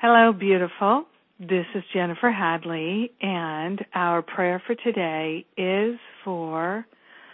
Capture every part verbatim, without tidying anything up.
Hello, beautiful. This is Jennifer Hadley, and our prayer for today is for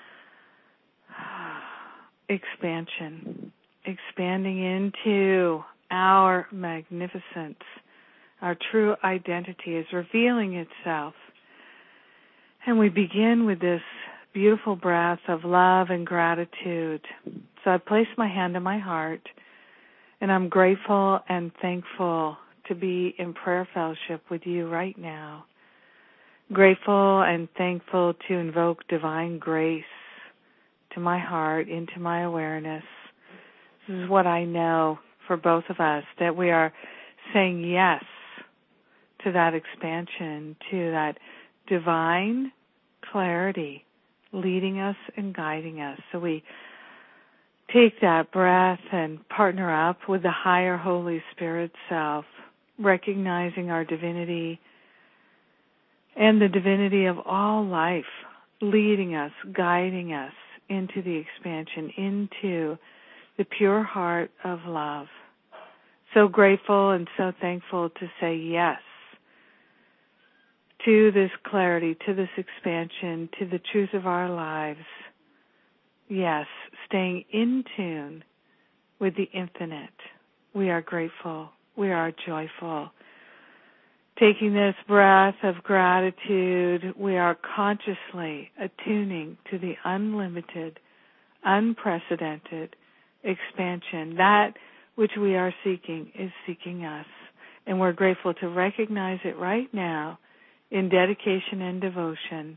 expansion, expanding into our magnificence. Our true identity is revealing itself. And we begin with this beautiful breath of love and gratitude. So I place my hand on my heart, and I'm grateful and thankful to be in prayer fellowship with you right now. Grateful and thankful to invoke divine grace to my heart, into my awareness. This is what I know for both of us, that we are saying yes to that expansion, to that divine clarity leading us and guiding us. So we take that breath and partner up with the higher Holy Spirit self, recognizing our divinity and the divinity of all life, leading us, guiding us into the expansion, into the pure heart of love. So grateful and so thankful to say yes to this clarity, to this expansion, to the truth of our lives. Yes, staying in tune with the infinite. We are grateful. We are joyful. Taking this breath of gratitude, we are consciously attuning to the unlimited, unprecedented expansion. That which we are seeking is seeking us. And we're grateful to recognize it right now in dedication and devotion.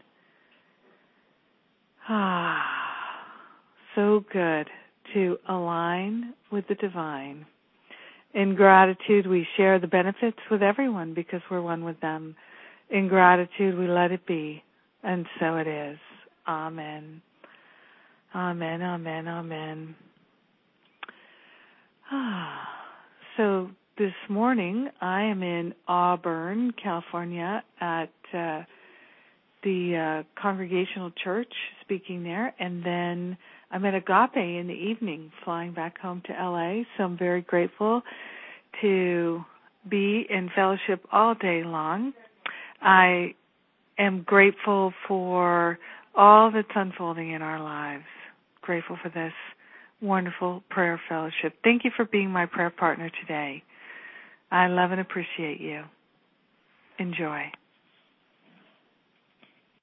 Ah, so good to align with the divine. In gratitude, we share the benefits with everyone because we're one with them. In gratitude, we let it be, and so it is. Amen. Amen, amen, amen. Ah, so this morning, I am in Auburn, California, at uh, the uh, Congregational Church, speaking there, and then I'm at Agape in the evening, flying back home to L A, so I'm very grateful to be in fellowship all day long. I am grateful for all that's unfolding in our lives, grateful for this wonderful prayer fellowship. Thank you for being my prayer partner today. I love and appreciate you. Enjoy.